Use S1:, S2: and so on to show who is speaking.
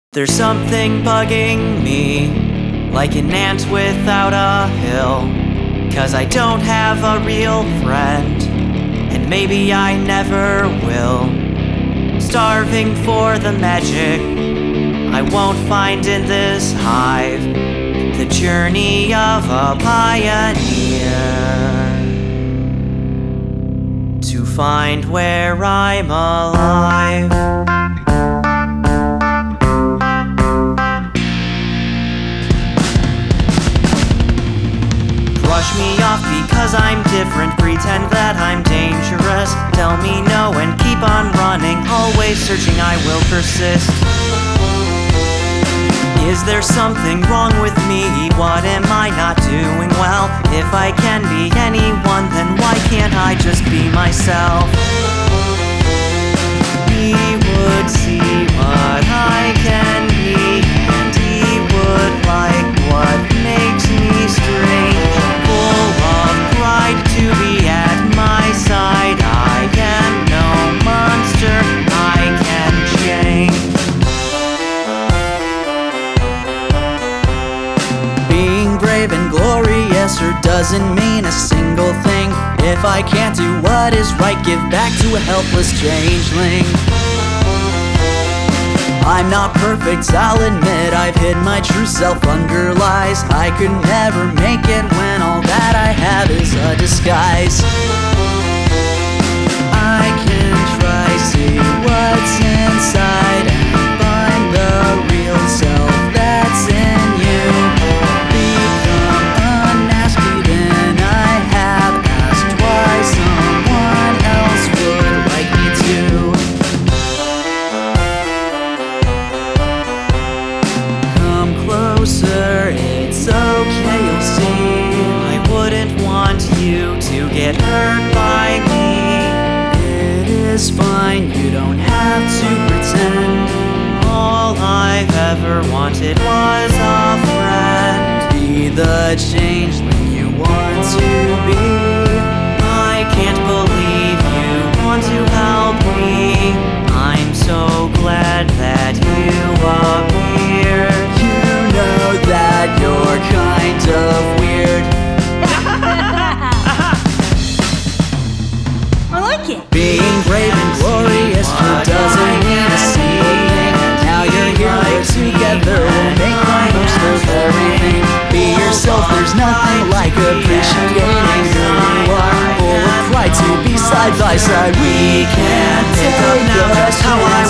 S1: There's something bugging me, like an ant without a hill. 'Cause I don't have a real friend, and maybe I never will. Starving for the magic I won't find in this hive, the journey of a pioneer, to find where I'm alive. Brush me off because I'm different, pretend that I'm dangerous. Tell me no and keep on running, always searching, I will persist. Is there something wrong with me? What am I not doing well? If I can be anyone, then why can't I just be myself? He would see what I can be, and he would like what makes me strange. Full of pride to be at my side, I am no monster, I can change. Being brave and glorious or doesn't mean a single thing. If I can't do what is right, give back to a helpless changeling. I'm not perfect, I'll admit, I've hid my true self under lies. I could never make it when all that I have is a disguise. I can try, see what's inside, and find the real self that's in you. Become unasked, even I have asked why someone else would like me to. Come closer, it's okay, you'll see. I wouldn't want you to get hurt by me. It is fine, you don't have to pretend. All I've ever wanted was a friend. Be the changeling you want to be. I can't believe you want to help me. I'm so glad that you appeared. You know that you're kind of weird.
S2: I like it.
S1: Being brave and glorious sure doesn't mean a single thing. Now you're here, we're together, we'll make the most of everything. Be yourself, there's nothing like appreciating who you are. Full of pride to be side by side, we can pick up now just how I